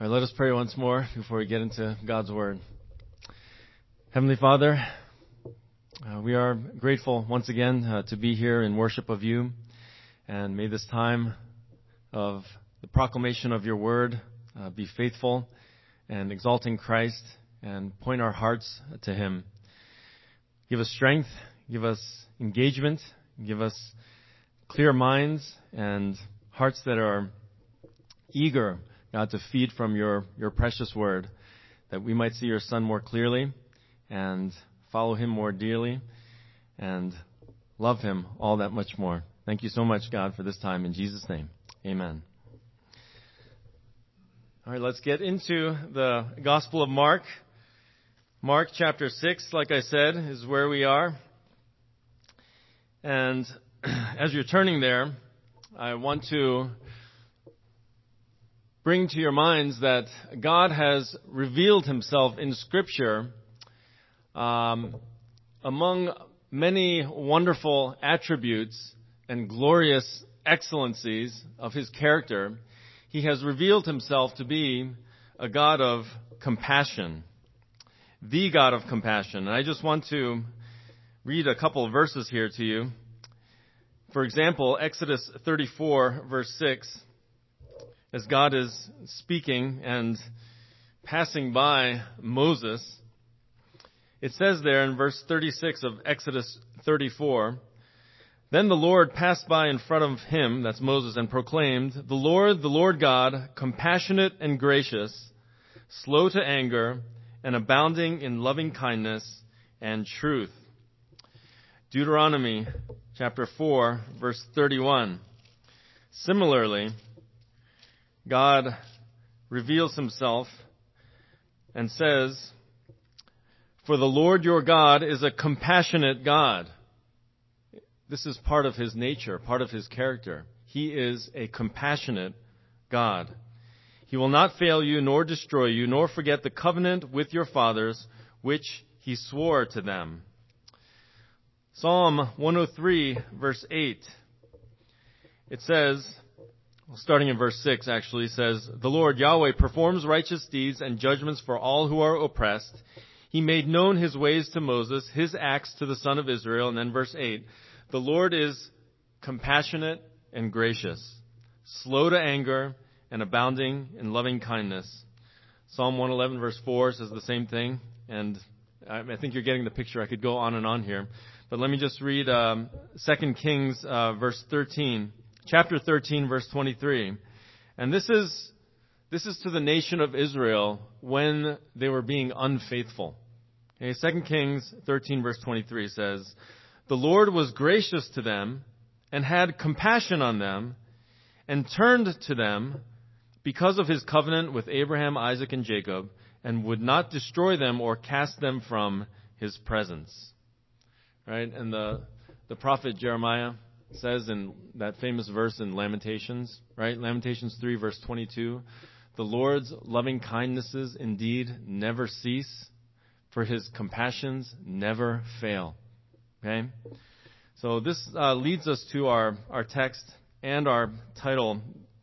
All right, let us pray once more before we get into God's Word. Heavenly Father, we are grateful once again to be here in worship of you. And may this time of the proclamation of your Word be faithful and exalting Christ and point our hearts to Him. Give us strength, give us engagement, give us clear minds and hearts that are eager, God, to feed from your precious word, that we might see your Son more clearly and follow him more dearly and love him all that much more. Thank you so much, God, for this time. In Jesus' name, amen. All right, let's get into the Gospel of Mark. Mark chapter 6, like I said, is where we are. And as you're turning there, I want to bring to your minds that God has revealed himself in Scripture among many wonderful attributes and glorious excellencies of his character. He has revealed himself to be a God of compassion, the God of compassion. And I just want to read a couple of verses here to you. For example, Exodus 34, verse 6. As God is speaking and passing by Moses, it says there in verse 36 of Exodus 34, "Then the Lord passed by in front of him," that's Moses, "and proclaimed, the Lord God, compassionate and gracious, slow to anger, and abounding in loving kindness and truth." Deuteronomy chapter 4, verse 31. Similarly, God reveals himself and says, "For the Lord your God is a compassionate God." This is part of his nature, part of his character. He is a compassionate God. "He will not fail you nor destroy you, nor forget the covenant with your fathers, which he swore to them." Psalm 103, verse 8. It says, starting in verse 6 actually, says, "The Lord Yahweh performs righteous deeds and judgments for all who are oppressed. He made known his ways to Moses, his acts to the son of Israel." And then verse 8, "The Lord is compassionate and gracious, slow to anger, and abounding in loving kindness." Psalm 111, verse 4 says the same thing. And I think you're getting the picture. I could go on and on here. But let me just read 2 Kings verse 13. Chapter 13, verse 23. And this is to the nation of Israel when they were being unfaithful. Okay, 2 Kings 13, verse 23 says, "The Lord was gracious to them and had compassion on them and turned to them because of his covenant with Abraham, Isaac, and Jacob, and would not destroy them or cast them from his presence." Right? And the prophet Jeremiah says in that famous verse in Lamentations, right? Lamentations 3, verse 22, "The Lord's loving kindnesses indeed never cease, for his compassions never fail." Okay? So this leads us to our text and our title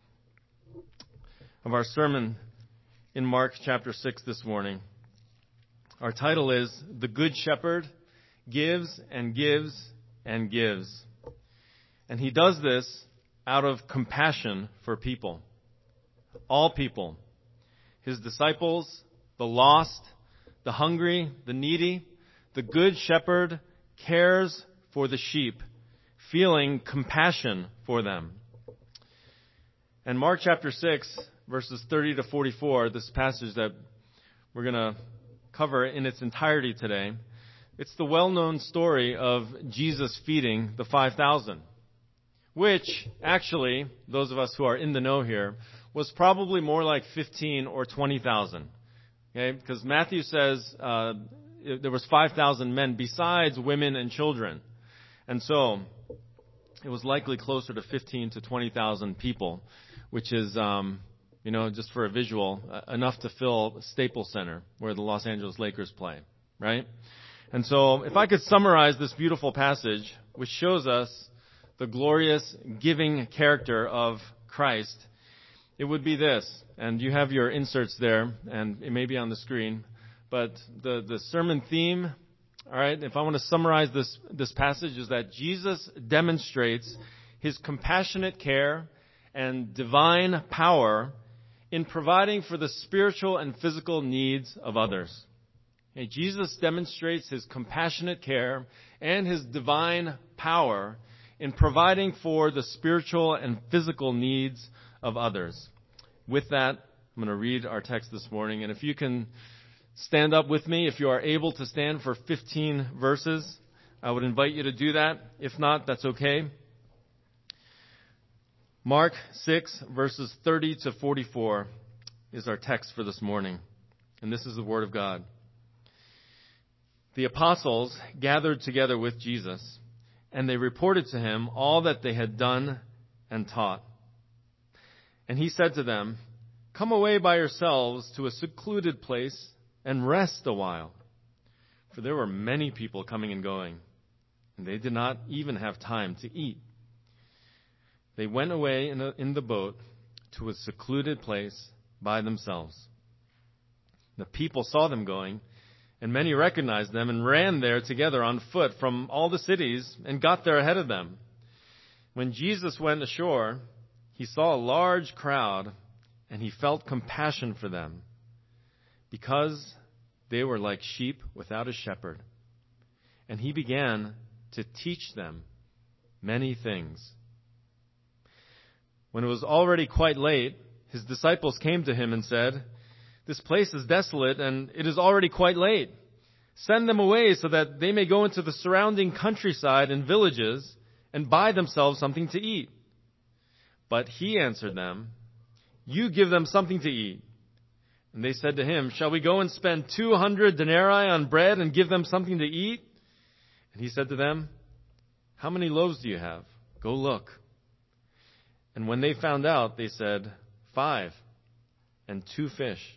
of our sermon in Mark chapter 6 this morning. Our title is, "The Good Shepherd Gives and Gives and Gives." And he does this out of compassion for people. All people. His disciples, the lost, the hungry, the needy. The good shepherd cares for the sheep, feeling compassion for them. And Mark chapter 6, verses 30 to 44, this passage that we're going to cover in its entirety today, it's the well-known story of Jesus feeding the 5,000. Which, actually, those of us who are in the know here, was probably more like 15 or 20,000. Okay? Because Matthew says there was 5,000 men besides women and children. And so, it was likely closer to 15 to 20,000 people, which is, just for a visual, enough to fill Staples Center, where the Los Angeles Lakers play, right? And so, if I could summarize this beautiful passage, which shows us the glorious giving character of Christ, it would be this, and you have your inserts there, and it may be on the screen, but the sermon theme, all right, if I want to summarize this passage, is that Jesus demonstrates his compassionate care and divine power in providing for the spiritual and physical needs of others. Okay, Jesus demonstrates his compassionate care and his divine power in providing for the spiritual and physical needs of others. With that, I'm going to read our text this morning, and if you can stand up with me, if you are able to stand for 15 verses, I would invite you to do that. If not, that's okay. Mark 6, verses 30 to 44 is our text for this morning, and this is the Word of God. The apostles gathered together with Jesus, and they reported to him all that they had done and taught. And he said to them, "Come away by yourselves to a secluded place and rest a while." For there were many people coming and going, and they did not even have time to eat. They went away in the boat to a secluded place by themselves. The people saw them going, and many recognized them and ran there together on foot from all the cities and got there ahead of them. When Jesus went ashore, he saw a large crowd, and he felt compassion for them, because they were like sheep without a shepherd. And he began to teach them many things. When it was already quite late, his disciples came to him and said, "This place is desolate, and it is already quite late. Send them away so that they may go into the surrounding countryside and villages and buy themselves something to eat." But he answered them, "You give them something to eat." And they said to him, "Shall we go and spend 200 denarii on bread and give them something to eat?" And he said to them, "How many loaves do you have? Go look." And when they found out, they said, 5, and 2 fish.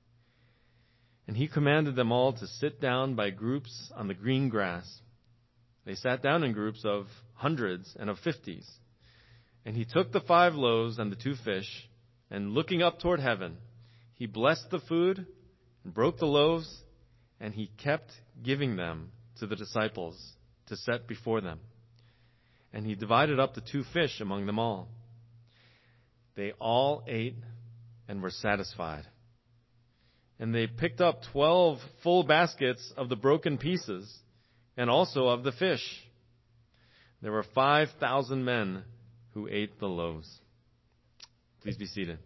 And he commanded them all to sit down by groups on the green grass. They sat down in groups of hundreds and of 50s. And he took the 5 loaves and the 2 fish, and looking up toward heaven, he blessed the food and broke the loaves, and he kept giving them to the disciples to set before them. And he divided up the 2 fish among them all. They all ate and were satisfied. And they picked up 12 full baskets of the broken pieces, and also of the fish. There were 5,000 men who ate the loaves. Please be seated.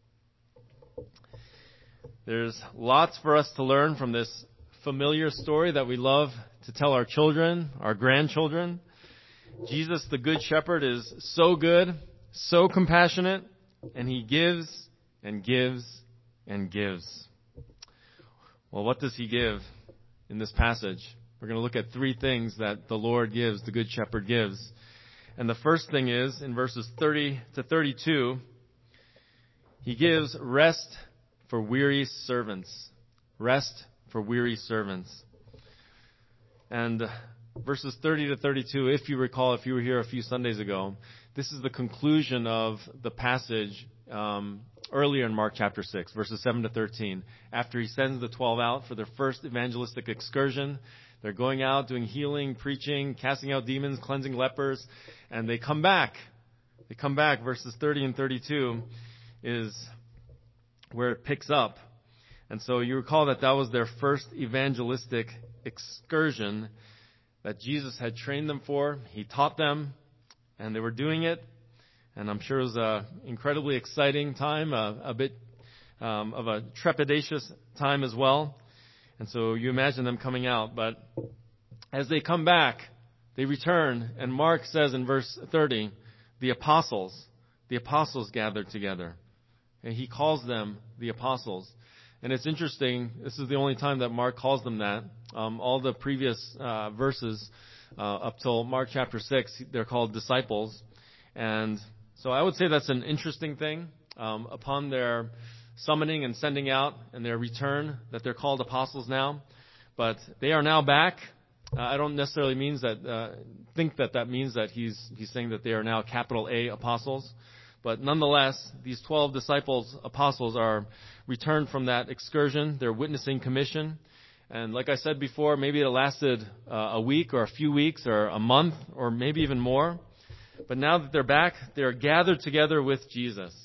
There's lots for us to learn from this familiar story that we love to tell our children, our grandchildren. Jesus, the Good Shepherd, is so good, so compassionate, and he gives and gives and gives. Well, what does he give in this passage? We're going to look at 3 things that the Lord gives, the Good Shepherd gives. And the first thing is, in verses 30 to 32, he gives rest for weary servants. Rest for weary servants. And verses 30 to 32, if you recall, if you were here a few Sundays ago, this is the conclusion of the passage earlier in Mark chapter 6, verses 7 to 13. After he sends the 12 out for their first evangelistic excursion, they're going out, doing healing, preaching, casting out demons, cleansing lepers, and they come back. They come back. Verses 30 and 32 is where it picks up. And so you recall that was their first evangelistic excursion that Jesus had trained them for. He taught them, and they were doing it. And I'm sure it was an incredibly exciting time, a bit of a trepidatious time as well. And so you imagine them coming out. But as they come back, they return. And Mark says in verse 30, the apostles gathered together. And he calls them the apostles. And it's interesting, this is the only time that Mark calls them that. All the previous verses up till Mark chapter 6, they're called disciples. And so I would say that's an interesting thing. Upon their summoning and sending out and their return, that they're called apostles now. But they are now back. I don't necessarily think that means that he's saying that they are now capital A apostles. But nonetheless, these 12 apostles are returned from that excursion, their witnessing commission. And like I said before, maybe it lasted a week or a few weeks or a month or maybe even more. But now that they're back, they're gathered together with Jesus.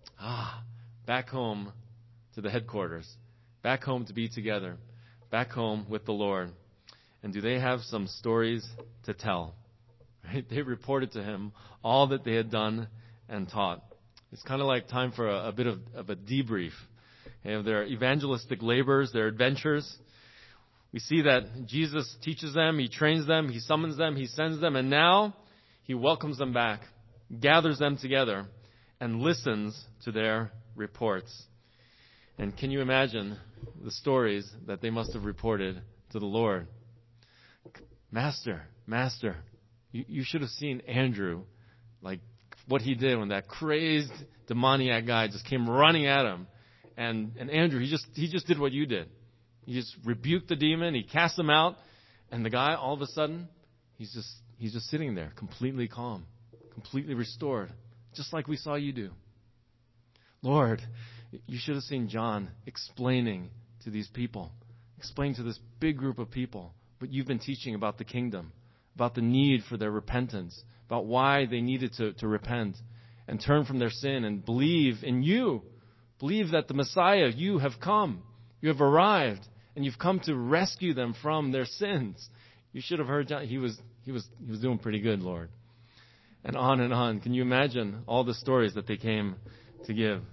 Back home to the headquarters. Back home to be together. Back home with the Lord. And do they have some stories to tell? Right? They reported to him all that they had done and taught. It's kind of like time for a bit of a debrief of their evangelistic labors, their adventures. We see that Jesus teaches them, he trains them, he summons them, he sends them, and now he welcomes them back, gathers them together, and listens to their reports. And can you imagine the stories that they must have reported to the Lord? Master, you should have seen Andrew, like what he did when that crazed demoniac guy just came running at him. And Andrew, he just did what you did. He just rebuked the demon, he cast him out, and the guy, all of a sudden, he's just sitting there, completely calm, completely restored, just like we saw you do. Lord, you should have seen John explaining to these people, explaining to this big group of people what you've been teaching about the kingdom, about the need for their repentance, about why they needed to repent and turn from their sin and believe in you. Believe that the Messiah, you have come. You have arrived, and you've come to rescue them from their sins. You should have heard John. He was doing pretty good, Lord. And on and on. Can you imagine all the stories that they came to give?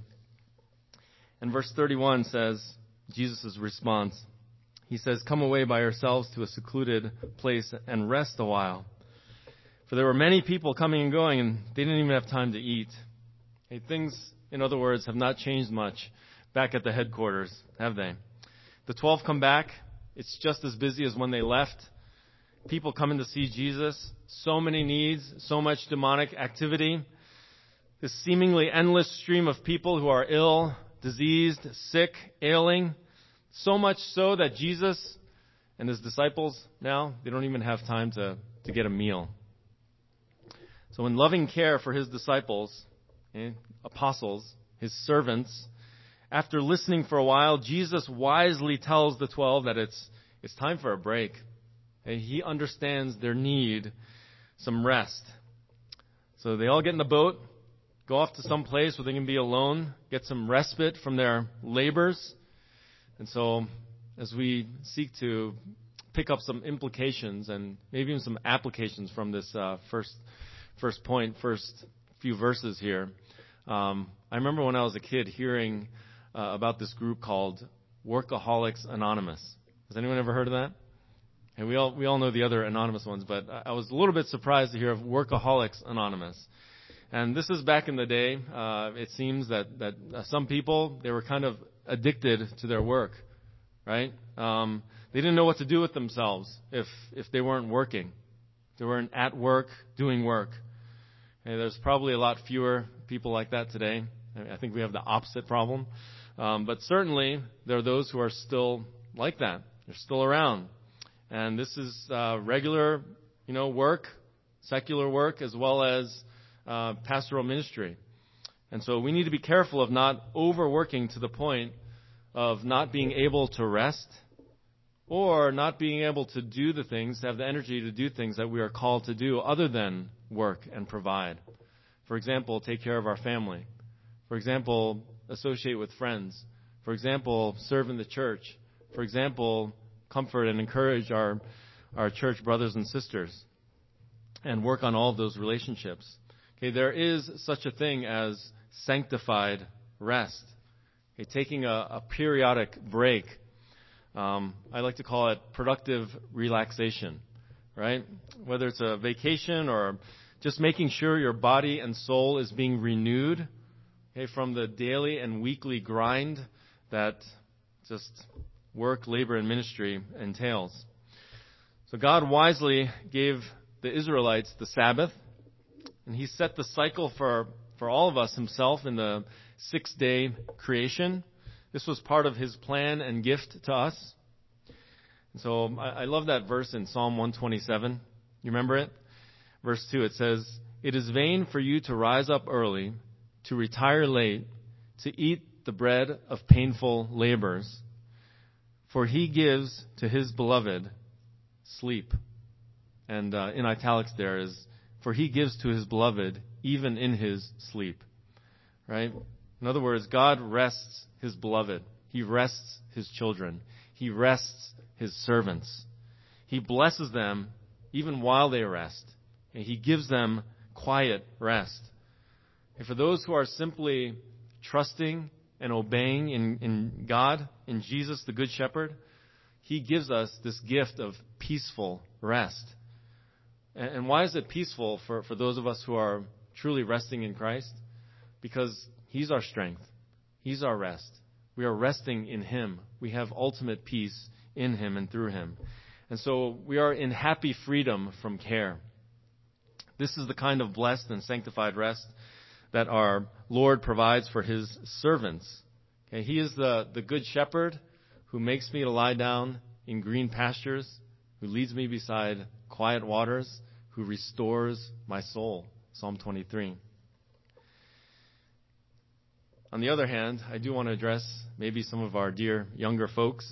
And verse 31 says, Jesus' response. He says, "Come away by yourselves to a secluded place and rest a while." For there were many people coming and going, and they didn't even have time to eat. Hey, things, in other words, have not changed much back at the headquarters, have they? The 12 come back. It's just as busy as when they left. People coming to see Jesus. So many needs, so much demonic activity. This seemingly endless stream of people who are ill, diseased, sick, ailing. So much so that Jesus and his disciples now, they don't even have time to get a meal. So in loving care for his disciples, apostles, his servants, after listening for a while, Jesus wisely tells the 12 that it's time for a break. He understands their need some rest. So they all get in the boat, go off to some place where they can be alone, get some respite from their labors. And so as we seek to pick up some implications and maybe even some applications from this first few verses here, I remember when I was a kid hearing about this group called Workaholics Anonymous. Has anyone ever heard of that? And we all know the other anonymous ones, but I was a little bit surprised to hear of Workaholics Anonymous. And this is back in the day. It seems that some people, they were kind of addicted to their work, right? They didn't know what to do with themselves if they weren't working. If they weren't at work, doing work. And there's probably a lot fewer people like that today. I think we have the opposite problem. But certainly, there are those who are still like that. They're still around. And this is regular, work, secular work, as well as pastoral ministry. And so we need to be careful of not overworking to the point of not being able to rest or not being able to do the things, to have the energy to do things that we are called to do other than work and provide. For example, take care of our family. For example, associate with friends. For example, serve in the church. For example, comfort and encourage our church brothers and sisters and work on all of those relationships. Okay, there is such a thing as sanctified rest. Okay, taking a periodic break. I like to call it productive relaxation, right? Whether it's a vacation or just making sure your body and soul is being renewed, okay, from the daily and weekly grind that just work, labor, and ministry entails. So God wisely gave the Israelites the Sabbath, and he set the cycle for all of us himself in the 6-day creation. This was part of his plan and gift to us. And so I love that verse in Psalm 127. You remember it? Verse 2, it says, "It is vain for you to rise up early, to retire late, to eat the bread of painful labors, for he gives to his beloved sleep. And in italics there is, for he gives to his beloved even in his sleep. Right? In other words, God rests his beloved. He rests his children. He rests his servants. He blesses them even while they rest. And he gives them quiet rest. And for those who are simply trusting and obeying in God, in Jesus, the Good Shepherd, he gives us this gift of peaceful rest. And why is it peaceful for those of us who are truly resting in Christ? Because he's our strength. He's our rest. We are resting in him. We have ultimate peace in him and through him. And so we are in happy freedom from care. This is the kind of blessed and sanctified rest that our Lord provides for his servants. Okay, he is the good shepherd who makes me to lie down in green pastures, who leads me beside quiet waters, who restores my soul. Psalm 23. On the other hand, I do want to address maybe some of our dear younger folks,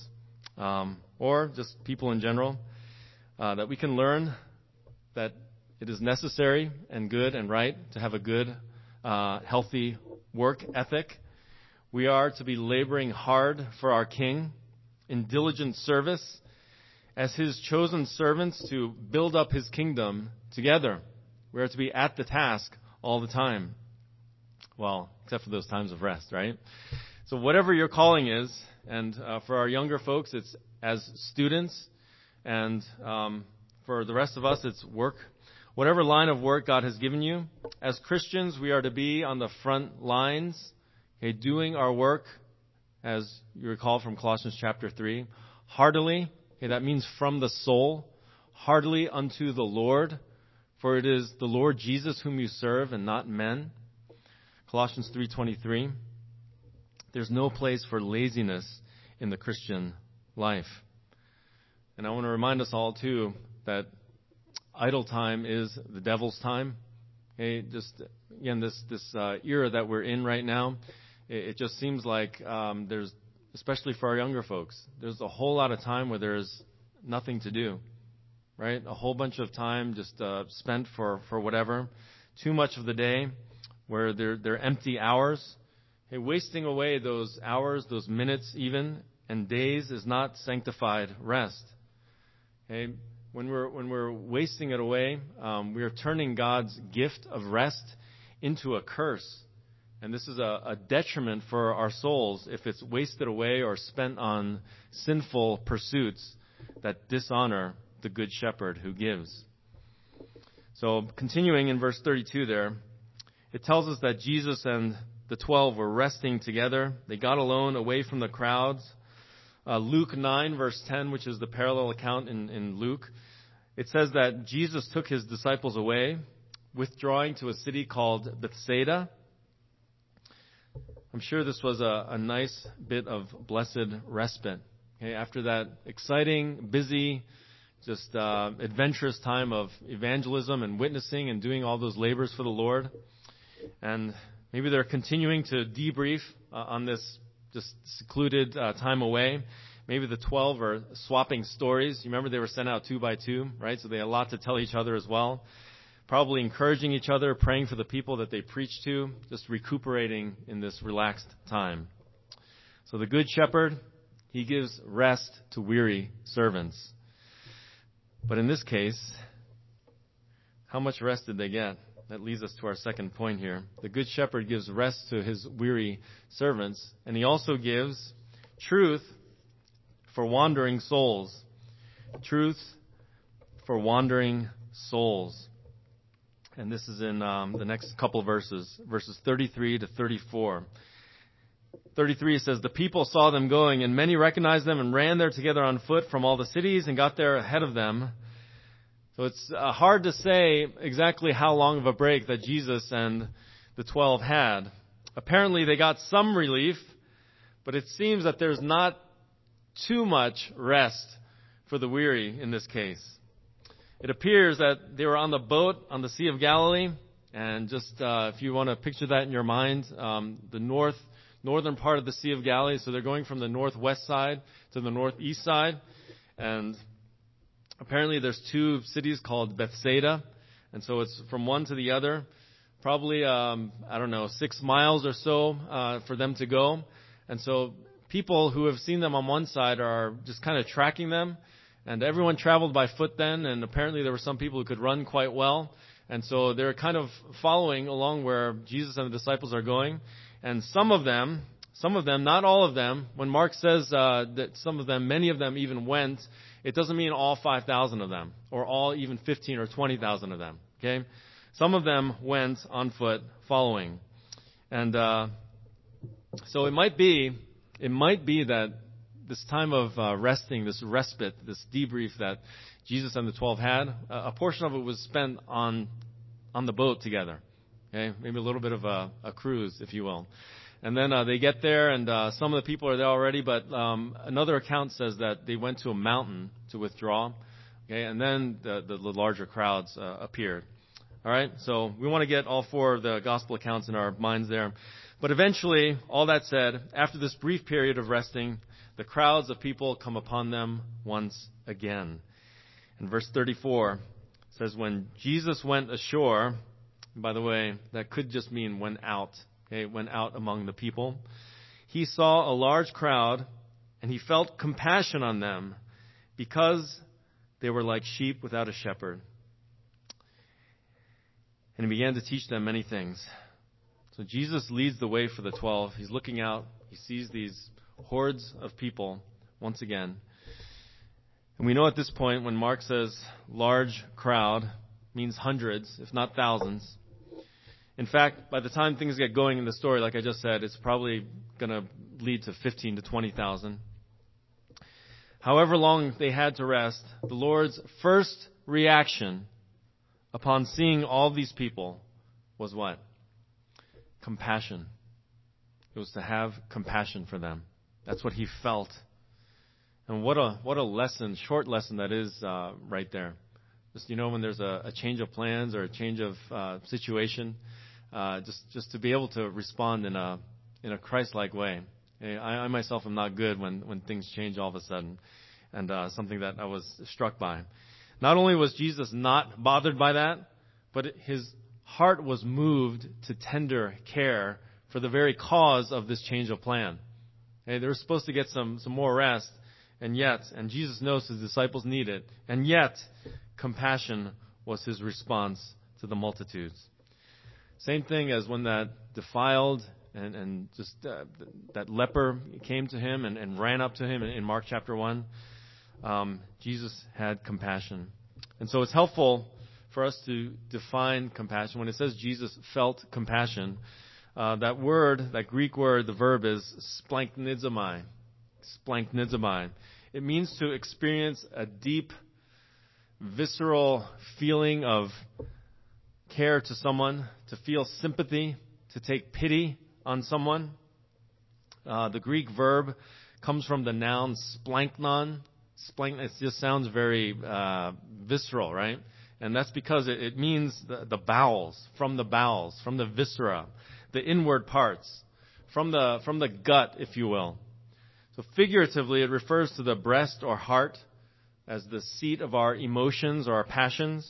or just people in general, that we can learn that it is necessary and good and right to have a good, healthy work ethic. We are to be laboring hard for our King in diligent service as his chosen servants to build up his kingdom together. We are to be at the task all the time. Well, except for those times of rest, right? So whatever your calling is, and for our younger folks, it's as students, and for the rest of us, it's work. Whatever line of work God has given you, as Christians, we are to be on the front lines, okay, doing our work, as you recall from Colossians chapter 3, heartily. Okay, that means from the soul, heartily unto the Lord, for it is the Lord Jesus whom you serve and not men. Colossians 3:23. There's no place for laziness in the Christian life. And I want to remind us all, too, that idle time is the devil's time. Okay, just, again, this era that we're in right now, it just seems like there's, especially for our younger folks, there's a whole lot of time where there's nothing to do, right? A whole bunch of time just spent for whatever. Too much of the day where they're empty hours. Okay, wasting away those hours, those minutes even, and days is not sanctified rest. Okay, when we're wasting it away, we are turning God's gift of rest into a curse. And this is a detriment for our souls if it's wasted away or spent on sinful pursuits that dishonor the Good Shepherd who gives. So continuing in verse 32 there, it tells us that Jesus and the 12 were resting together. They got alone away from the crowds. Luke 9, verse 10, which is the parallel account in Luke, it says that Jesus took his disciples away, withdrawing to a city called Bethsaida. I'm sure this was a nice bit of blessed respite. Okay, after that exciting, busy, just adventurous time of evangelism and witnessing and doing all those labors for the Lord. And maybe they're continuing to debrief on this just secluded time away. Maybe the 12 are swapping stories. You remember they were sent out 2 by 2, right? So they had a lot to tell each other as well. Probably encouraging each other, praying for the people that they preached to, just recuperating in this relaxed time. So the Good Shepherd, he gives rest to weary servants. But in this case, how much rest did they get? That leads us to our second point here. The Good Shepherd gives rest to his weary servants, and he also gives truth for wandering souls. Truth for wandering souls. And this is in the next couple of verses 33 to 34. 33 says, the people saw them going, and many recognized them and ran there together on foot from all the cities and got there ahead of them. So it's hard to say exactly how long of a break that Jesus and the 12 had. Apparently they got some relief, but it seems that there's not too much rest for the weary in this case. It appears that they were on the boat on the Sea of Galilee, And just if you want to picture that in your mind, the northern part of the Sea of Galilee. So they're going from the northwest side to the northeast side. And apparently there's two cities called Bethsaida. And so it's from one to the other. Probably, 6 miles or so for them to go. And so people who have seen them on one side are just kind of tracking them. And everyone traveled by foot then, and apparently there were some people who could run quite well. And so they're kind of following along where Jesus and the disciples are going. And some of them, not all of them, when Mark says that some of them, many of them even went, it doesn't mean all 5,000 of them, or all even 15 or 20,000 of them. Okay? Some of them went on foot following. And so it might be that this time of resting, this respite, this debrief that Jesus and the 12 had, a portion of it was spent on the boat together. Okay? Maybe a little bit of a cruise, if you will. And then they get there, and some of the people are there already, but another account says that they went to a mountain to withdraw. Okay? And then the larger crowds appeared. All right? So we want to get all four of the gospel accounts in our minds there. But eventually, all that said, after this brief period of resting, the crowds of people come upon them once again. And verse 34 says, when Jesus went ashore, by the way, that could just mean went out, okay, went out among the people, he saw a large crowd, and he felt compassion on them because they were like sheep without a shepherd. And he began to teach them many things. So Jesus leads the way for the 12. He's looking out. He sees these hordes of people once again. And we know at this point when Mark says large crowd means hundreds, if not thousands. In fact, by the time things get going in the story, like I just said, it's probably going to lead to 15 to 20,000. However long they had to rest, the Lord's first reaction upon seeing all these people was what? Compassion. It was to have compassion for them. That's what he felt. And what a lesson, short lesson that is right there. Just, when there's a change of plans or a change of situation, just to be able to respond in a Christ-like way. I myself am not good when things change all of a sudden, and something that I was struck by. Not only was Jesus not bothered by that, but his heart was moved to tender care for the very cause of this change of plan. They were supposed to get some more rest, and Jesus knows his disciples need it, and yet compassion was his response to the multitudes. Same thing as when that defiled and just that leper came to him and ran up to him in Mark chapter 1. Jesus had compassion. And so it's helpful for us to define compassion. When it says Jesus felt compassion, that Greek word, the verb is splanchnizomai. Splanchnizomai. It means to experience a deep, visceral feeling of care to someone, to feel sympathy, to take pity on someone. The Greek verb comes from the noun splanknon. It just sounds very visceral, right? And that's because it means the bowels, from the viscera, the inward parts, from the gut, if you will. So figuratively, it refers to the breast or heart as the seat of our emotions or our passions.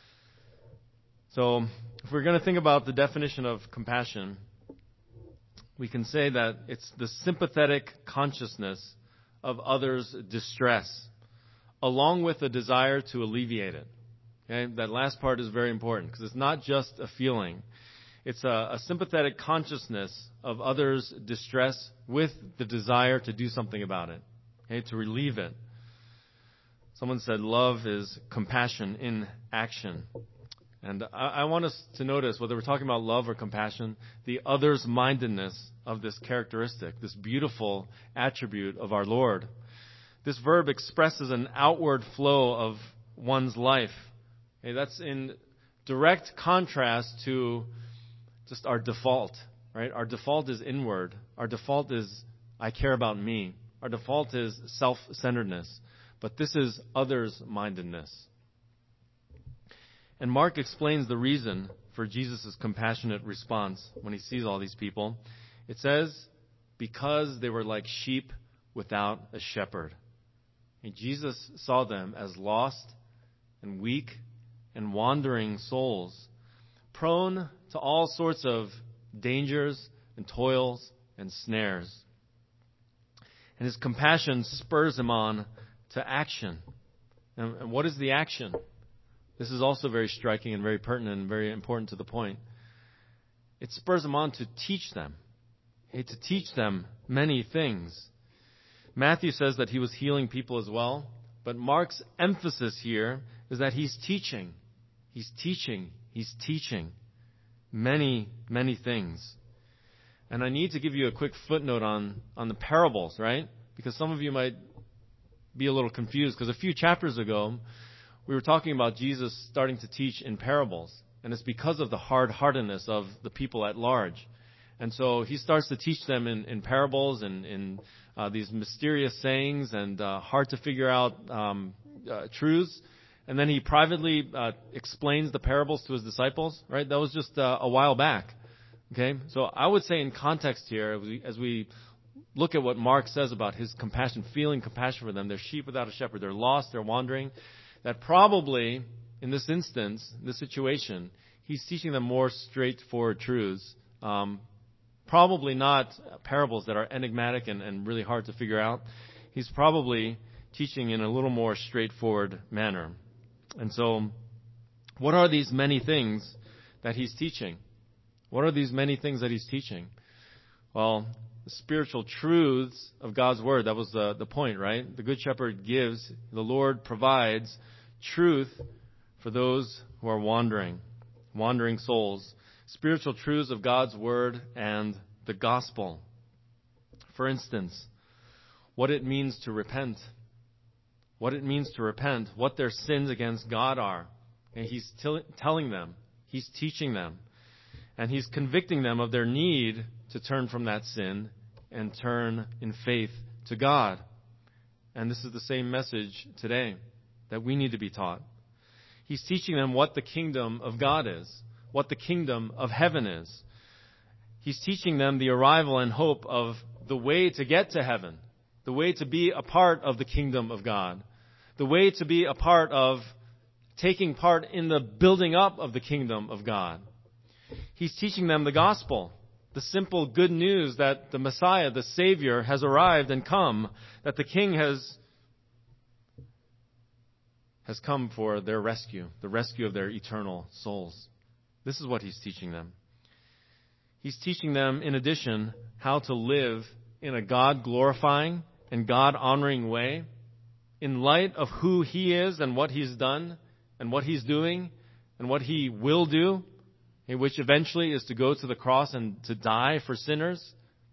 So if we're going to think about the definition of compassion, we can say that it's the sympathetic consciousness of others' distress, along with a desire to alleviate it. Okay? That last part is very important because it's not just a feeling. It's a sympathetic consciousness of others' distress with the desire to do something about it, okay? To relieve it. Someone said love is compassion in action. And I want us to notice, whether we're talking about love or compassion, the others-mindedness of this characteristic, this beautiful attribute of our Lord. This verb expresses an outward flow of one's life. Okay, that's in direct contrast to just our default, right? Our default is inward. Our default is, I care about me. Our default is self-centeredness. But this is others-mindedness. And Mark explains the reason for Jesus' compassionate response when he sees all these people. It says, because they were like sheep without a shepherd. And Jesus saw them as lost and weak and wandering souls, prone to all sorts of dangers and toils and snares. And his compassion spurs him on to action. And what is the action? This is also very striking and very pertinent and very important to the point. It spurs him on to teach them. To teach them many things. Matthew says that he was healing people as well, but Mark's emphasis here is that he's teaching. He's teaching. He's teaching many, many things. And I need to give you a quick footnote on the parables, right? Because some of you might be a little confused, because a few chapters ago, we were talking about Jesus starting to teach in parables. And it's because of the hard-heartedness of the people at large. And so he starts to teach them in parables and in these mysterious sayings and hard to figure out truths. And then he privately explains the parables to his disciples, right? That was just a while back. Okay? So I would say in context here, as we look at what Mark says about his compassion, feeling compassion for them, they're sheep without a shepherd, they're lost, they're wandering, that probably in this instance, this situation, he's teaching them more straightforward truths. Probably not parables that are enigmatic and really hard to figure out. He's probably teaching in a little more straightforward manner. And so, what are these many things that he's teaching? What are these many things that he's teaching? Well, the spiritual truths of God's Word, that was the point, right? The Good Shepherd gives, the Lord provides truth for those who are wandering souls. Spiritual truths of God's Word and the gospel. For instance, what it means to repent. What it means to repent. What their sins against God are. And he's telling them. He's teaching them. And he's convicting them of their need to turn from that sin and turn in faith to God. And this is the same message today that we need to be taught. He's teaching them what the kingdom of God is. What the kingdom of heaven is. He's teaching them the arrival and hope of the way to get to heaven, the way to be a part of the kingdom of God, the way to be a part of taking part in the building up of the kingdom of God. He's teaching them the gospel, the simple good news that the Messiah, the Savior, has arrived and come, that the King has come for their rescue, the rescue of their eternal souls. This is what he's teaching them. He's teaching them, in addition, how to live in a God-glorifying and God-honoring way in light of who he is and what he's done and what he's doing and what he will do, which eventually is to go to the cross and to die for sinners.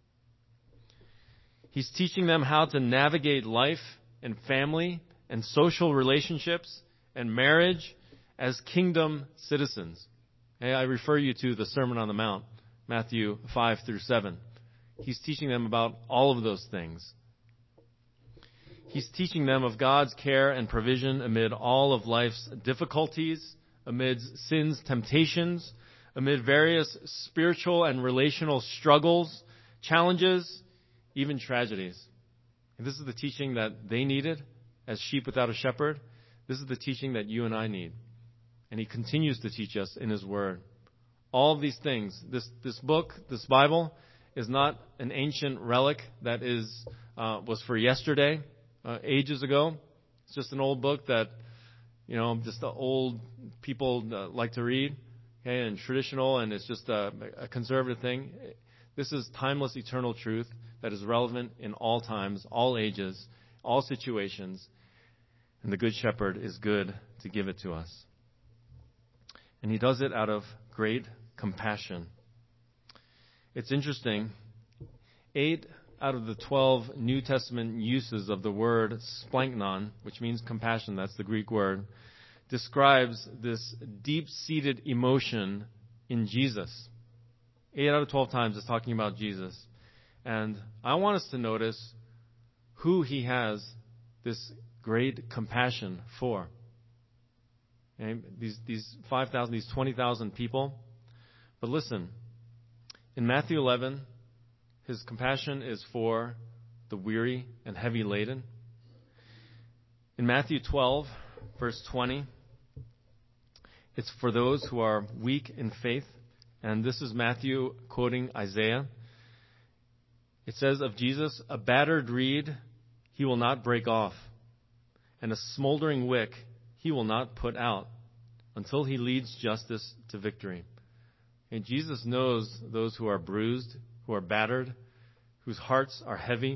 He's teaching them how to navigate life and family and social relationships and marriage as kingdom citizens. I refer you to the Sermon on the Mount, Matthew 5 through 7. He's teaching them about all of those things. He's teaching them of God's care and provision amid all of life's difficulties, amid sin's temptations, amid various spiritual and relational struggles, challenges, even tragedies. And this is the teaching that they needed as sheep without a shepherd. This is the teaching that you and I need. And he continues to teach us in his word. All of these things, this book, this Bible, is not an ancient relic that was for yesterday, ages ago. It's just an old book that, just the old people like to read, okay, and traditional, and it's just a conservative thing. This is timeless, eternal truth that is relevant in all times, all ages, all situations, and the Good Shepherd is good to give it to us. And he does it out of great compassion. It's interesting. 8 out of the 12 New Testament uses of the word splanknon, which means compassion, that's the Greek word, describes this deep-seated emotion in Jesus. 8 out of 12 times it's talking about Jesus. And I want us to notice who he has this great compassion for. Okay? These 5,000, these 20,000 people, But listen, in Matthew 11, his compassion is for the weary and heavy laden. In Matthew 12, verse 20, it's for those who are weak in faith. And this is Matthew quoting Isaiah. It says of Jesus, "A battered reed he will not break off, and a smoldering wick he will not put out, until he leads justice to victory." And Jesus knows those who are bruised, who are battered, whose hearts are heavy.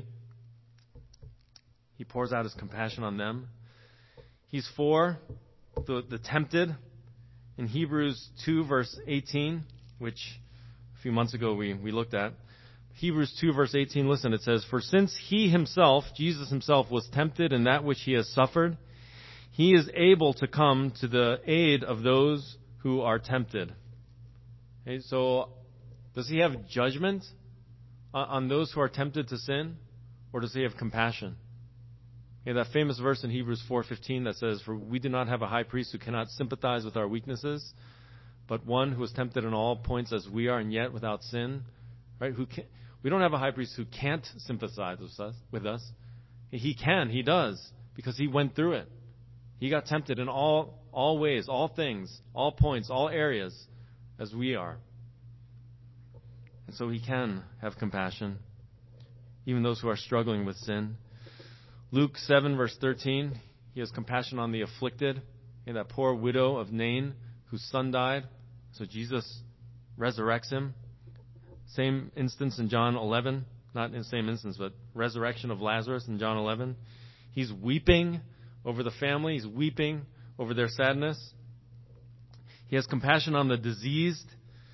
He pours out his compassion on them. He's for the tempted. In Hebrews 2, verse 18, which a few months ago we looked at. Hebrews 2, verse 18, listen, it says, "For since he himself, Jesus himself, was tempted in that which he has suffered, he is able to come to the aid of those who are tempted." Okay, so does he have judgment on those who are tempted to sin, or does he have compassion? Okay, that famous verse in Hebrews 4:15 that says, "For we do not have a high priest who cannot sympathize with our weaknesses, but one who is tempted in all points as we are, and yet without sin." Right? We don't have a high priest who can't sympathize with us. He can, he does, because he went through it. He got tempted in all ways, all things, all points, all areas, as we are. And so he can have compassion, even those who are struggling with sin. Luke 7, verse 13, he has compassion on the afflicted. That poor widow of Nain whose son died. So Jesus resurrects him. Same instance in John 11. Not in the same instance, but resurrection of Lazarus in John 11. He's weeping over the family. He's weeping over their sadness. He has compassion on the diseased.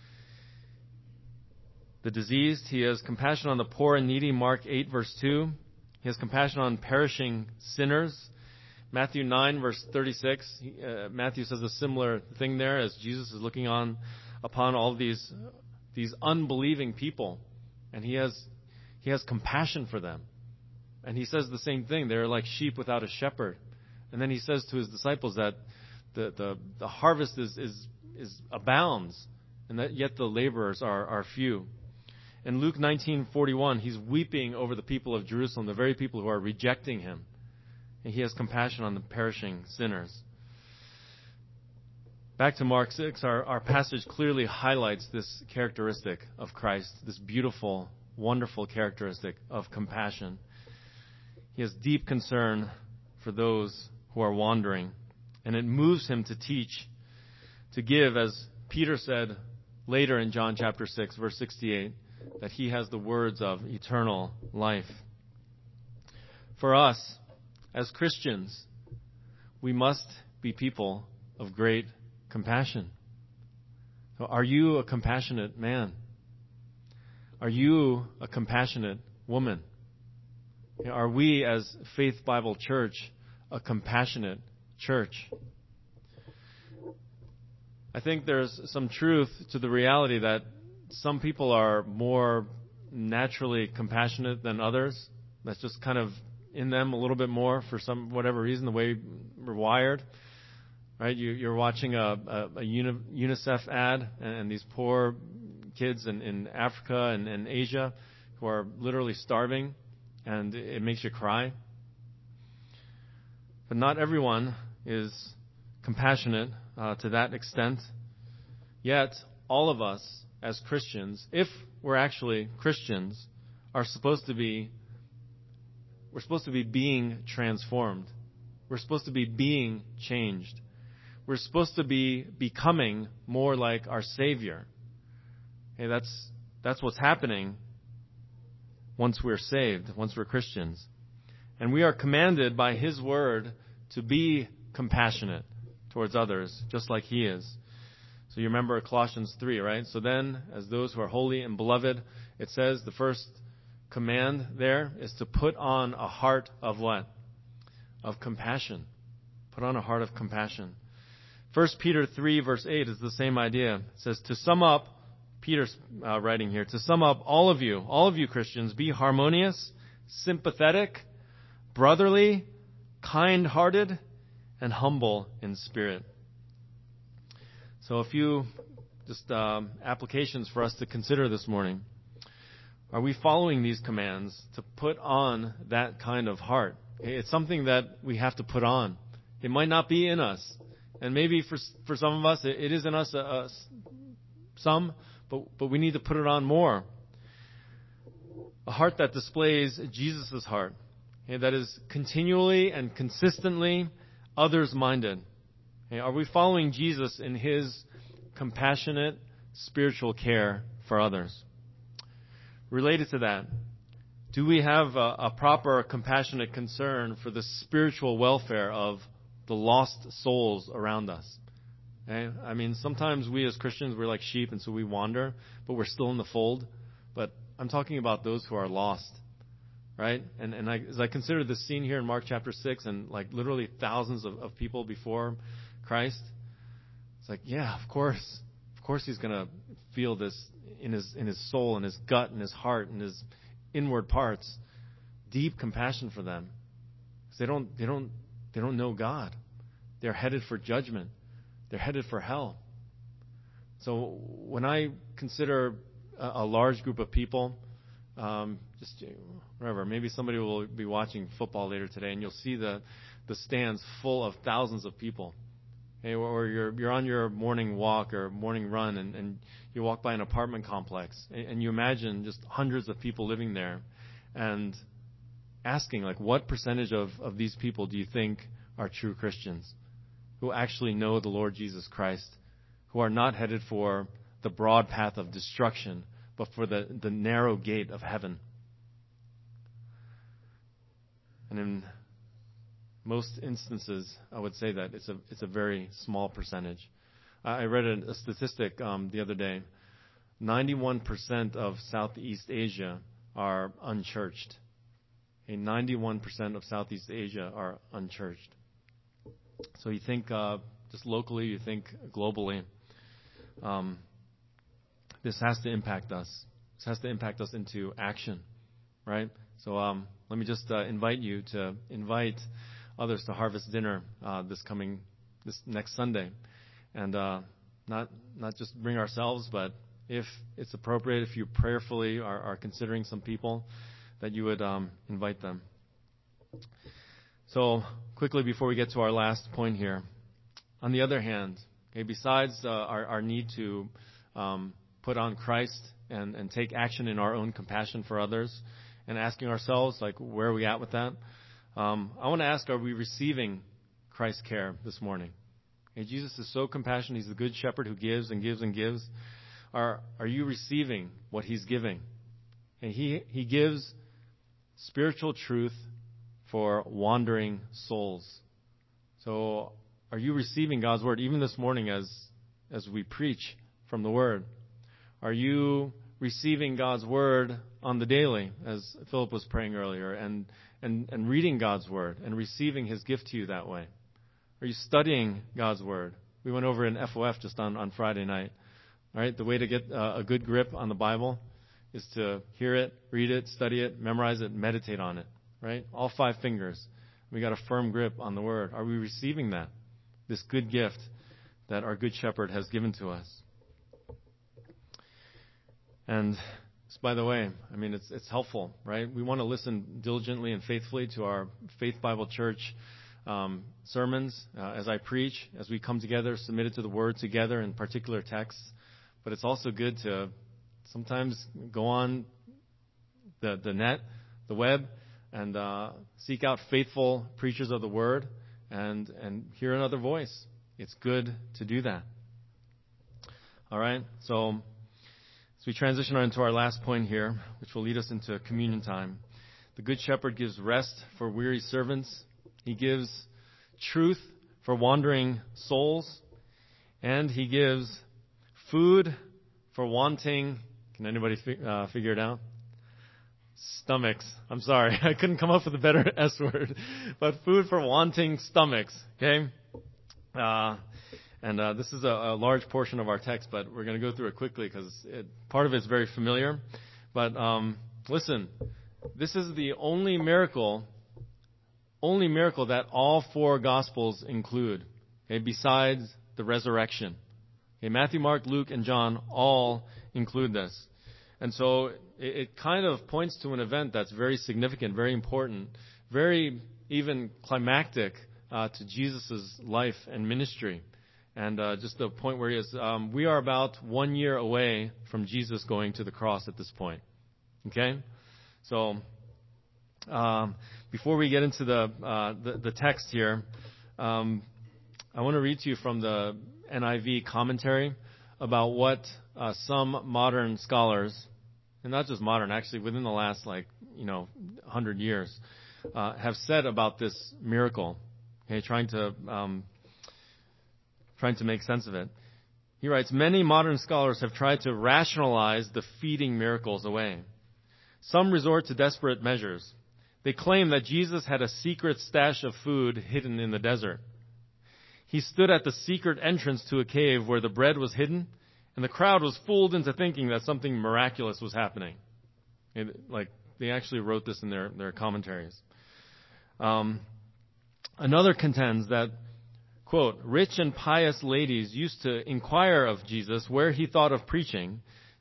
He has compassion on the poor and needy, Mark 8, verse 2. He has compassion on perishing sinners. Matthew 9, verse 36. Matthew says a similar thing there as Jesus is looking upon all these unbelieving people. And he has compassion for them. And he says the same thing. They're like sheep without a shepherd. And then he says to his disciples that the harvest is abounds, and that yet the laborers are few. In Luke 19:41, he's weeping over the people of Jerusalem, the very people who are rejecting him. And he has compassion on the perishing sinners. Back to Mark 6, our passage clearly highlights this characteristic of Christ, this beautiful, wonderful characteristic of compassion. He has deep concern for those who are wandering, and it moves him to teach, to give, as Peter said later in John chapter 6, verse 68, that he has the words of eternal life. For us, as Christians, we must be people of great compassion. So are you a compassionate man? Are you a compassionate woman? Are we, as Faith Bible Church, a compassionate church? I think there's some truth to the reality that some people are more naturally compassionate than others. That's just kind of in them a little bit more for whatever reason, the way we're wired. Right? You're watching a UNICEF ad, and these poor kids in Africa and Asia who are literally starving, and it makes you cry. But not everyone is compassionate to that extent. Yet, all of us as Christians, if we're actually Christians, we're supposed to be being transformed. We're supposed to be being changed. We're supposed to be becoming more like our Savior. Okay, that's what's happening once we're saved, once we're Christians. And we are commanded by His Word to be compassionate towards others, just like He is. So you remember Colossians 3, right? So then, as those who are holy and beloved, it says the first command there is to put on a heart of what? Of compassion. Put on a heart of compassion. 1 Peter 3, verse 8 is the same idea. It says, to sum up, Peter's writing here, to sum up, all of you Christians, be harmonious, sympathetic, brotherly, kind-hearted, and humble in spirit. So a few just applications for us to consider this morning. Are we following these commands to put on that kind of heart? It's something that we have to put on. It might not be in us. And maybe for some of us, it is in us some, but we need to put it on more. A heart that displays Jesus' heart, that is continually and consistently others-minded. Are we following Jesus in his compassionate spiritual care for others? Related to that, do we have a proper compassionate concern for the spiritual welfare of the lost souls around us? Okay? I mean, sometimes we as Christians, we're like sheep, and so we wander, but we're still in the fold. But I'm talking about those who are lost, right? And as I consider this scene here in Mark chapter 6, and like literally thousands of people before Christ, it's like, yeah, of course he's going to feel this in his soul, in his gut, in his heart, in his inward parts, deep compassion for them. Because they don't know God. They're headed for judgment. They're headed for hell. So when I consider a large group of people, just whatever, maybe somebody will be watching football later today, and you'll see the stands full of thousands of people. Okay, or you're on your morning walk or morning run, and you walk by an apartment complex, and you imagine just hundreds of people living there, and asking, like, what percentage of these people do you think are true Christians, who actually know the Lord Jesus Christ, who are not headed for the broad path of destruction, but for the narrow gate of heaven? And in most instances, I would say that it's a very small percentage. I read a statistic the other day. 91% of Southeast Asia are unchurched. 91% of Southeast Asia are unchurched. So you think just locally, you think globally, this has to impact us. This has to impact us into action, right? So let me just invite you to invite others to Harvest Dinner this next Sunday, and not just bring ourselves, but if it's appropriate, if you prayerfully are considering some people, that you would invite them. So quickly before we get to our last point here, on the other hand, besides our need to put on Christ and take action in our own compassion for others, and asking ourselves, like, where are we at with that? I want to ask, are we receiving Christ's care this morning? Jesus is so compassionate. He's the good shepherd who gives and gives and gives. Are you receiving what he's giving? And he gives spiritual truth for wandering souls. So are you receiving God's word even this morning as we preach from the word? Are you receiving God's word on the daily, as Philip was praying earlier, and reading God's word and receiving his gift to you that way? Are you studying God's word? We went over in FOF just on Friday night. All right, the way to get a good grip on the Bible is to hear it, read it, study it, memorize it, meditate on it. Right? All 5 fingers. We got a firm grip on the word. Are we receiving that? This good gift that our good shepherd has given to us. And by the way, I mean, it's helpful, right? We want to listen diligently and faithfully to our Faith Bible Church sermons as I preach, as we come together, submitted to the word together in particular texts. But it's also good to sometimes go on the net, the web, and seek out faithful preachers of the word and hear another voice. It's good to do that. All right, so as we transition into our last point here, which will lead us into communion time, the Good Shepherd gives rest for weary servants. He gives truth for wandering souls. And he gives food for wanting, can anybody figure it out? Stomachs. I'm sorry. I couldn't come up with a better S word. But food for wanting stomachs. Okay? And this is a large portion of our text, but we're going to go through it quickly because part of it is very familiar. But listen, this is the only miracle that all 4 Gospels include, okay, besides the resurrection. Okay, Matthew, Mark, Luke, and John all include this. And so it kind of points to an event that's very significant, very important, very even climactic to Jesus' life and ministry. And just the point where he is, we are about 1 year away from Jesus going to the cross at this point. Okay? So before we get into the text here, I want to read to you from the NIV commentary about what some modern scholars, and not just modern, actually within the last 100 years, have said about this miracle. Okay, trying to make sense of it. He writes, many modern scholars have tried to rationalize the feeding miracles away. Some resort to desperate measures. They claim that Jesus had a secret stash of food hidden in the desert. He stood at the secret entrance to a cave where the bread was hidden, and the crowd was fooled into thinking that something miraculous was happening. They actually wrote this in their commentaries. Another contends that, quote, rich and pious ladies used to inquire of Jesus where he thought of preaching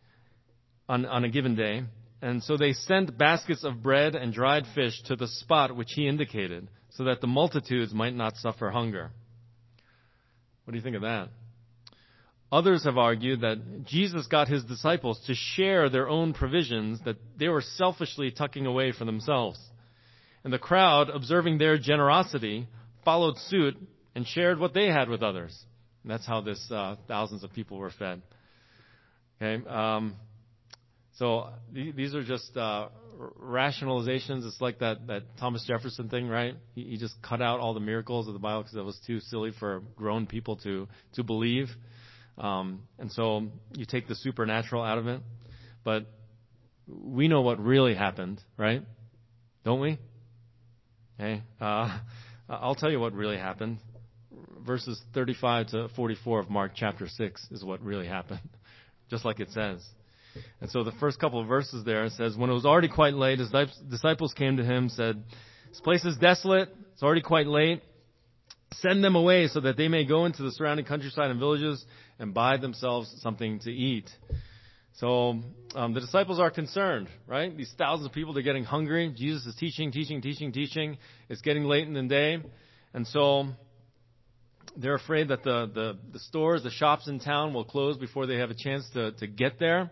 on a given day, and so they sent baskets of bread and dried fish to the spot which he indicated, so that the multitudes might not suffer hunger. What do you think of that? Others have argued that Jesus got his disciples to share their own provisions that they were selfishly tucking away for themselves. And the crowd, observing their generosity, followed suit and shared what they had with others. And that's how this thousands of people were fed. Okay, so these are just rationalizations. It's like that Thomas Jefferson thing, right? He just cut out all the miracles of the Bible because it was too silly for grown people to believe. And so you take the supernatural out of it. But we know what really happened, right? Don't we? Okay. I'll tell you what really happened. Verses 35 to 44 of Mark chapter 6 is what really happened, just like it says. And so the first couple of verses there, it says, when it was already quite late, his disciples came to him, said, this place is desolate, it's already quite late. Send them away so that they may go into the surrounding countryside and villages and buy themselves something to eat. So the disciples are concerned, right? These thousands of people, they're getting hungry. Jesus is teaching. It's getting late in the day. And so they're afraid that the stores, the shops in town will close before they have a chance to get there.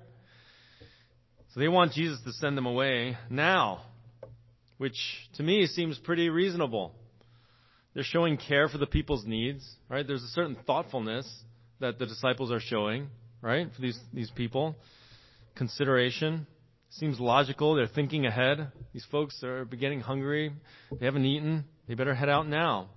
So they want Jesus to send them away now, which to me seems pretty reasonable. They're showing care for the people's needs, right? There's a certain thoughtfulness that the disciples are showing, right, for these people. Consideration seems logical. They're thinking ahead. These folks are getting hungry. They haven't eaten. They better head out now.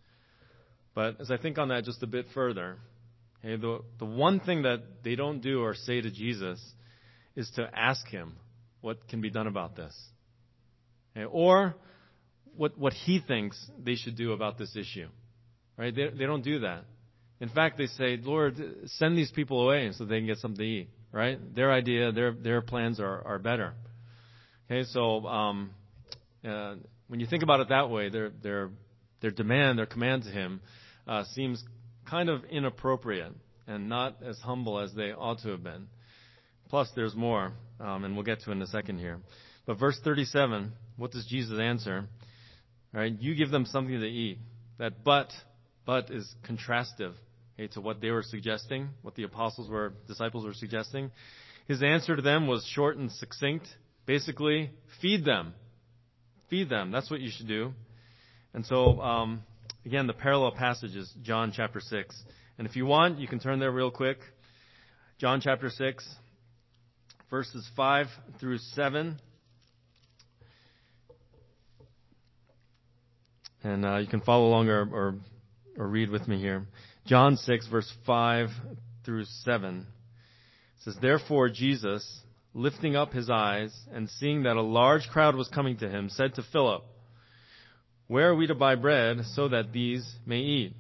But as I think on that just a bit further, okay, the one thing that they don't do or say to Jesus is to ask him what can be done about this. Okay, or what he thinks they should do about this issue. Right? They don't do that. In fact, they say, Lord, send these people away so they can get something to eat. Right? Their idea, their plans are better. Okay, so when you think about it that way, their demand, their command to him seems kind of inappropriate and not as humble as they ought to have been. Plus, there's more, and we'll get to it in a second here. But verse 37, what does Jesus answer? Right? You give them something to eat. That but is contrastive, okay, to what they were suggesting, what the disciples were suggesting. His answer to them was short and succinct. Basically, feed them. Feed them. That's what you should do. And so, again, the parallel passage is John chapter 6. And if you want, you can turn there real quick. John chapter 6, verses 5 through 7. And you can follow along or read with me here. John 6, verse 5 through 7. It says, therefore Jesus, lifting up his eyes and seeing that a large crowd was coming to him, said to Philip, where are we to buy bread so that these may eat?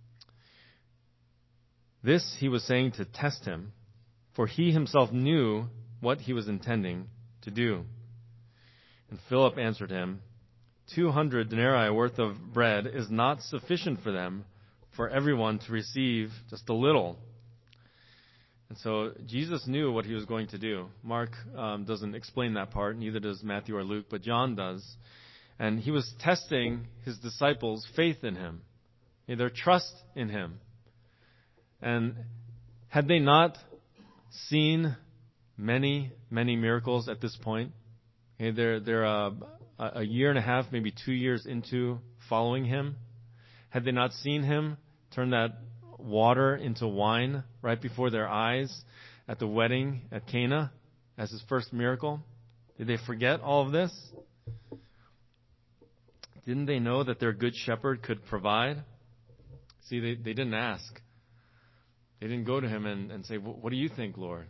This he was saying to test him, for he himself knew what he was intending to do. And Philip answered him, 200 denarii worth of bread is not sufficient for them, for everyone to receive just a little. And so Jesus knew what he was going to do. Mark doesn't explain that part, neither does Matthew or Luke, but John does. And he was testing his disciples' faith in him, their trust in him. And had they not seen many, many miracles at this point? They're a year and a half, maybe 2 years into following him. Had they not seen him turn that water into wine right before their eyes at the wedding at Cana as his first miracle? Did they forget all of this? Didn't they know that their good shepherd could provide? See, they didn't ask. They didn't go to him and say, what do you think, Lord?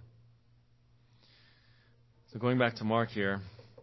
So going back to Mark here,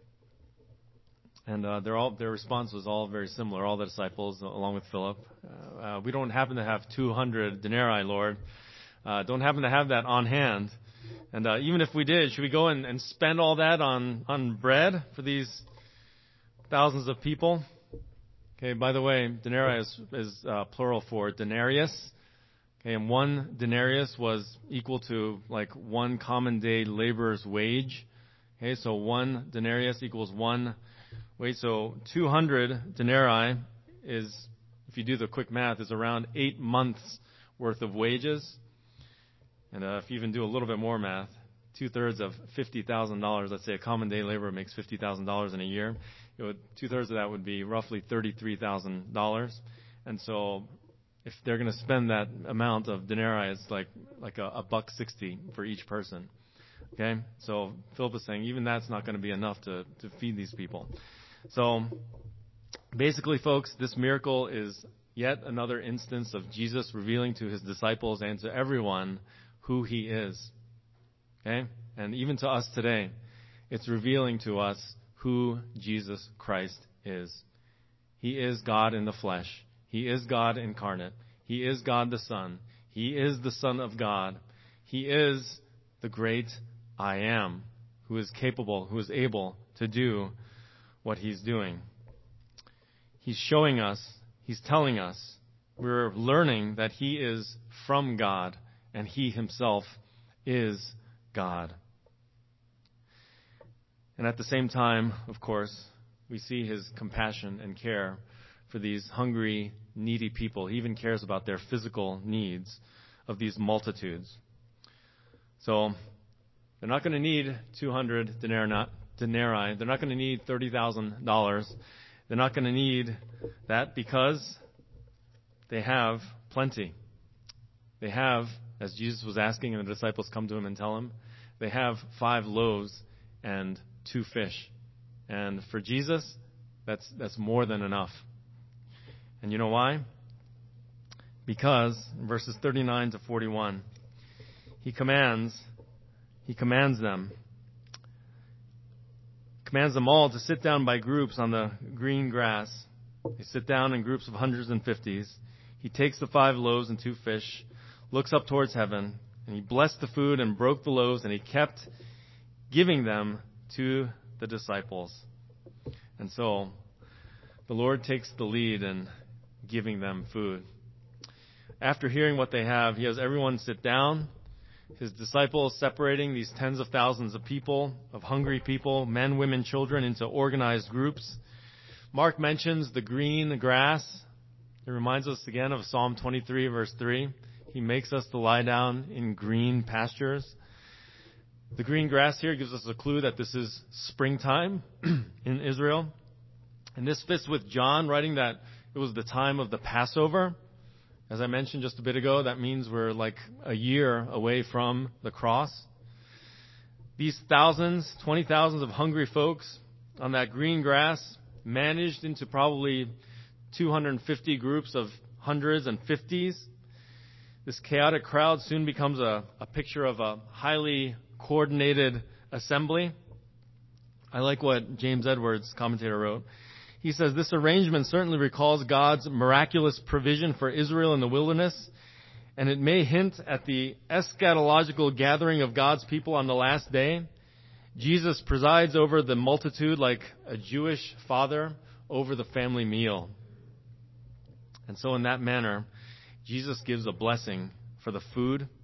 and their response was all very similar, all the disciples, along with Philip. We don't happen to have 200 denarii, Lord. Don't happen to have that on hand. And even if we did, should we go and spend all that on bread for these thousands of people? Okay, by the way, denarii is plural for denarius. Okay, and one denarius was equal to like one common day laborer's wage. Okay, so one denarius equals one wage. So 200 denarii is, if you do the quick math, is around 8 months worth of wages. And if you even do a little bit more math, 2/3 of $50,000, let's say a common day laborer makes $50,000 in a year, 2/3 of that would be roughly $33,000. And so if they're going to spend that amount of denarii, it's like $1.60 for each person. Okay? So Philip is saying even that's not going to be enough to feed these people. So basically, folks, this miracle is yet another instance of Jesus revealing to his disciples and to everyone who he is. Okay? And even to us today, it's revealing to us who Jesus Christ is. He is God in the flesh. He is God incarnate. He is God the Son. He is the Son of God. He is the great I am, who is capable, who is able to do what he's doing. He's showing us, he's telling us, we're learning that he is from God and he himself is God. And at the same time, of course, we see his compassion and care for these hungry, needy people. He even cares about their physical needs of these multitudes. So they're not going to need 200 denarii. They're not going to need $30,000. They're not going to need that because they have plenty. They have, as Jesus was asking and the disciples come to him and tell him, they have 5 loaves and 2 fish. And for Jesus, that's more than enough. And you know why? Because in verses 39 to 41, he commands them all to sit down by groups on the green grass. They sit down in groups of hundreds and fifties. He takes the 5 loaves and 2 fish, looks up towards heaven, and he blessed the food and broke the loaves, and he kept giving them to the disciples. And so the Lord takes the lead in giving them food. After hearing what they have, he has everyone sit down. His disciples separating these tens of thousands of people, of hungry people, men, women, children, into organized groups. Mark mentions the green grass. It reminds us again of Psalm 23, verse 3. He makes us to lie down in green pastures. The green grass here gives us a clue that this is springtime in Israel. And this fits with John writing that it was the time of the Passover. As I mentioned just a bit ago, that means we're like a year away from the cross. These 20,000s of hungry folks on that green grass managed into probably 250 groups of hundreds and fifties. This chaotic crowd soon becomes a picture of a highly coordinated assembly. I like what James Edwards, commentator, wrote. He says, this arrangement certainly recalls God's miraculous provision for Israel in the wilderness, and it may hint at the eschatological gathering of God's people on the last day. Jesus presides over the multitude like a Jewish father over the family meal. And so in that manner, Jesus gives a blessing for the food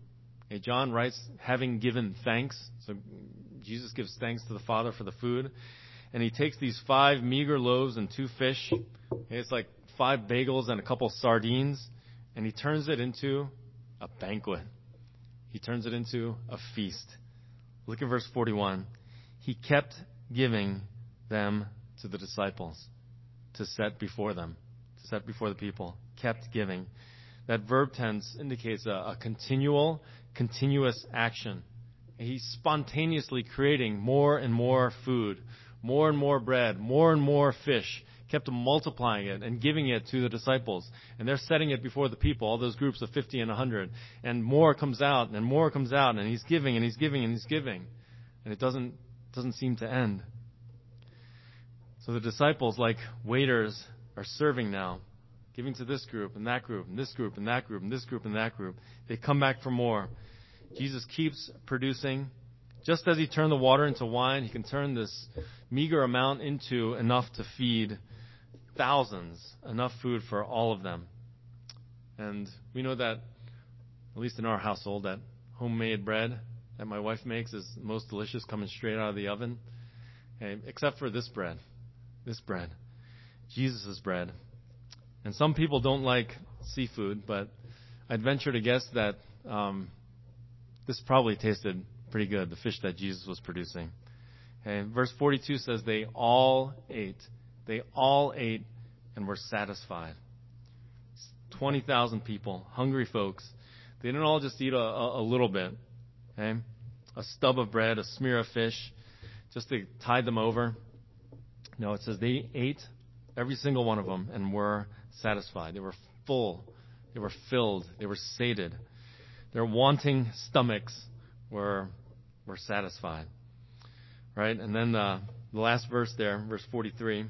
John writes, having given thanks. So Jesus gives thanks to the Father for the food. And he takes these 5 meager loaves and 2 fish. It's like 5 bagels and a couple sardines. And he turns it into a banquet. He turns it into a feast. Look at verse 41. He kept giving them to the disciples to set before them, to set before the people. Kept giving. That verb tense indicates a continuous action. He's spontaneously creating more and more food, more and more bread, more and more fish, kept multiplying it and giving it to the disciples. And they're setting it before the people, all those groups of 50 and 100. And more comes out and more comes out, and he's giving and he's giving and he's giving. And it doesn't seem to end. So the disciples, like waiters, are serving now, giving to this group and that group and this group and that group and this group and that group. They come back for more. Jesus keeps producing. Just as he turned the water into wine, he can turn this meager amount into enough to feed thousands, enough food for all of them. And we know that, at least in our household, that homemade bread that my wife makes is most delicious, coming straight out of the oven. Except for this bread, Jesus' bread. And some people don't like seafood, but I'd venture to guess that this probably tasted pretty good, the fish that Jesus was producing. Verse 42 says they all ate. They all ate and were satisfied. 20,000 people, hungry folks. They didn't all just eat a little bit. A stub of bread, a smear of fish, just to tide them over. No, it says they ate, every single one of them, and were satisfied. They were full. They were filled. They were sated. Their wanting stomachs were satisfied. Right? And then the last verse there, verse 43,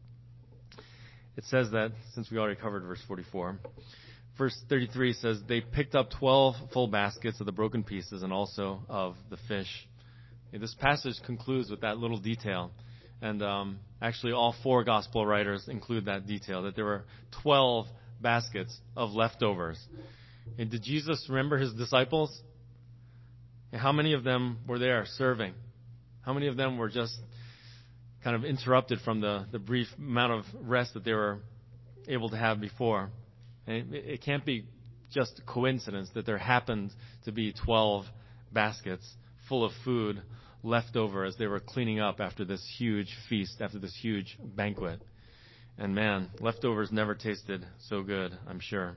it says that, since we already covered verse 44, verse 33 says, they picked up 12 full baskets of the broken pieces and also of the fish. This passage concludes with that little detail. And actually all 4 gospel writers include that detail, that there were 12 baskets of leftovers. And did Jesus remember his disciples? And how many of them were there serving? How many of them were just kind of interrupted from the brief amount of rest that they were able to have before? And it can't be just a coincidence that there happened to be 12 baskets full of food left over as they were cleaning up after this huge feast, after this huge banquet. And man, leftovers never tasted so good, I'm sure.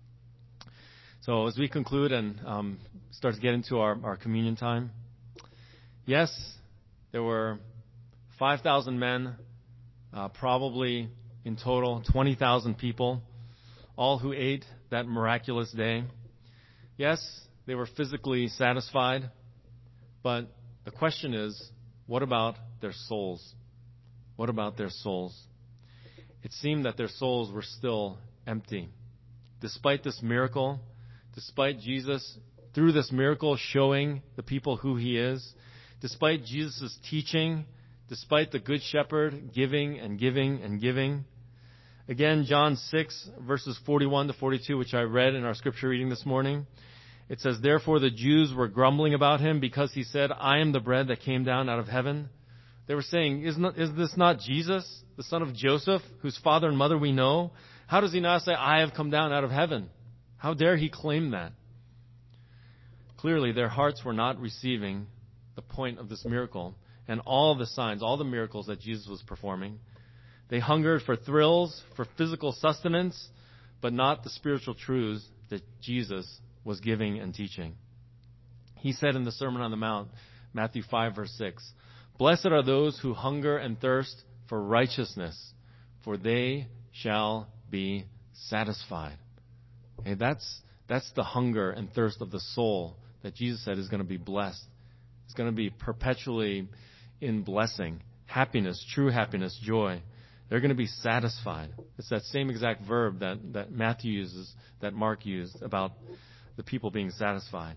So as we conclude and start to get into our communion time, yes, there were 5,000 men, probably in total 20,000 people, all who ate that miraculous day. Yes, they were physically satisfied, but the question is, what about their souls? What about their souls? It seemed that their souls were still empty. Despite this miracle, despite Jesus, through this miracle, showing the people who he is, despite Jesus' teaching, despite the Good Shepherd giving and giving and giving. Again, John 6, verses 41 to 42, which I read in our scripture reading this morning. It says, therefore the Jews were grumbling about him because he said, I am the bread that came down out of heaven. They were saying, is this not Jesus, the son of Joseph, whose father and mother we know? How does he not say, I have come down out of heaven? How dare he claim that? Clearly, their hearts were not receiving the point of this miracle and all the signs, all the miracles that Jesus was performing. They hungered for thrills, for physical sustenance, but not the spiritual truths that Jesus was giving and teaching. He said in the Sermon on the Mount, Matthew 5, verse 6, blessed are those who hunger and thirst for righteousness, for they shall be satisfied. Okay, that's the hunger and thirst of the soul that Jesus said is going to be blessed. It's going to be perpetually in blessing, happiness, true happiness, joy. They're going to be satisfied. It's that same exact verb that Matthew uses, that Mark used about the people being satisfied.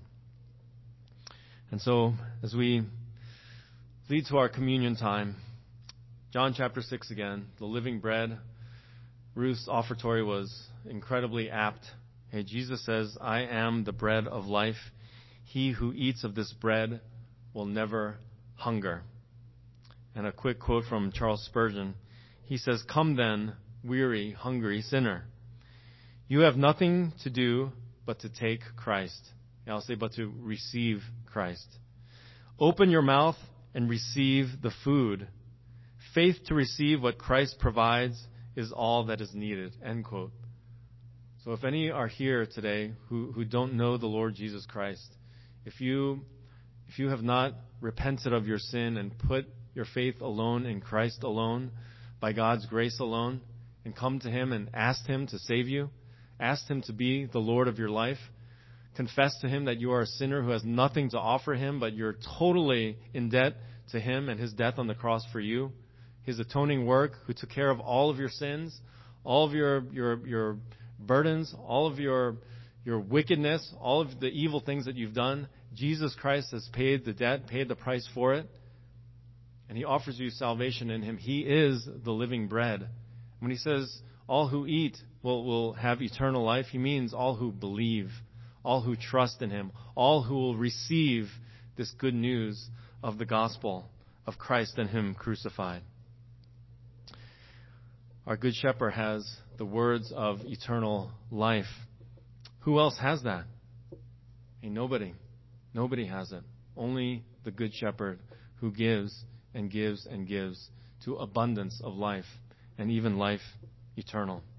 And so, as we lead to our communion time, John chapter 6 again, the living bread. Ruth's offertory was incredibly apt. Hey, Jesus says, I am the bread of life. he who eats of this bread will never hunger. And a quick quote from Charles Spurgeon. He says, "Come then, weary, hungry sinner. You have nothing to do but to take Christ." And I'll say, but to receive Christ. Open your mouth and receive the food. Faith to receive what Christ provides is all that is needed. End quote. So if any are here today who don't know the Lord Jesus Christ, if you have not repented of your sin and put your faith alone in Christ alone, by God's grace alone, and come to Him and asked Him to save you, asked Him to be the Lord of your life, confess to Him that you are a sinner who has nothing to offer Him, but you're totally in debt to Him and His death on the cross for you, His atoning work, who took care of all of your sins, all of your burdens, all of your wickedness, all of the evil things that you've done. Jesus Christ has paid the debt, paid the price for it, and He offers you salvation in Him. He is the living bread. When He says all who eat will have eternal life, He means all who believe, all who trust in Him, all who will receive this good news of the gospel of Christ and Him crucified. Our Good Shepherd has the words of eternal life. Who else has that? Ain't nobody. Nobody has it. Only the Good Shepherd who gives and gives and gives to abundance of life and even life eternal.